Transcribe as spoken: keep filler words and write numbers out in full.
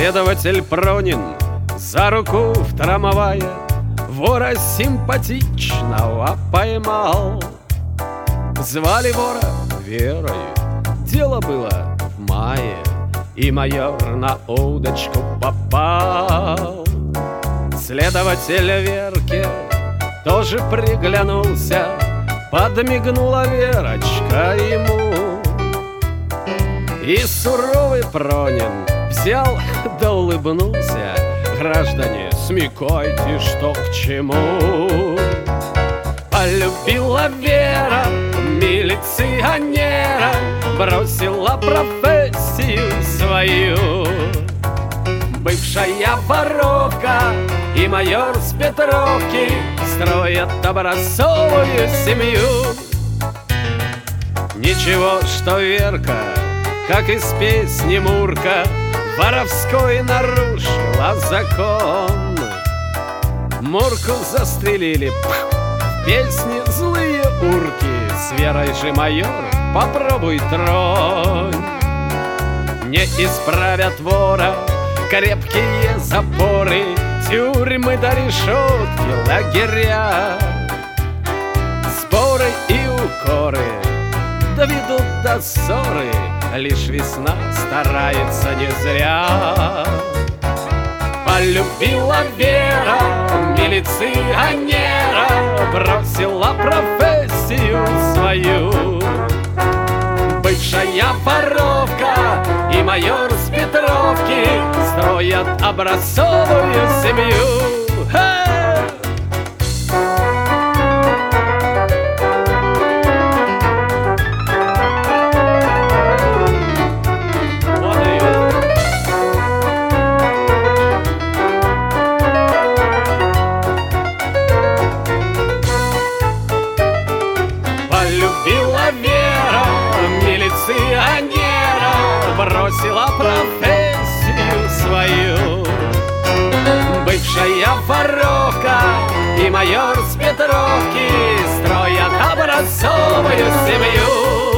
Следователь Пронин за руку в трамвае вора симпатичного поймал. Звали вора Верой, дело было в мае, и майор на удочку попал. Следователь Верке тоже приглянулся, подмигнула Верочка ему. И суровый Пронин взял да улыбнулся: граждане, смекайте, что к чему. Полюбила Вера милиционера, бросила профессию свою. Бывшая воровка и майор с Петровки строят образцовую семью. Ничего, что Верка, как из песни Мурка, воровской нарушила закон. Мурку застрелили, в песне злые урки. С Верой же, майор, попробуй тронь. Не исправят вора крепкие запоры, тюрьмы до решетки, лагеря. Споры и укоры доведут до ссоры, лишь весна старается не зря. Полюбила Вера милиционера, бросила профессию свою. Бывшая воровка и майор с Петровки строят образцовую семью. Hey! Полюбила Вера милиционера, бросила профессию свою. Бывшая воровка и майор с Петровки строят образцовую семью.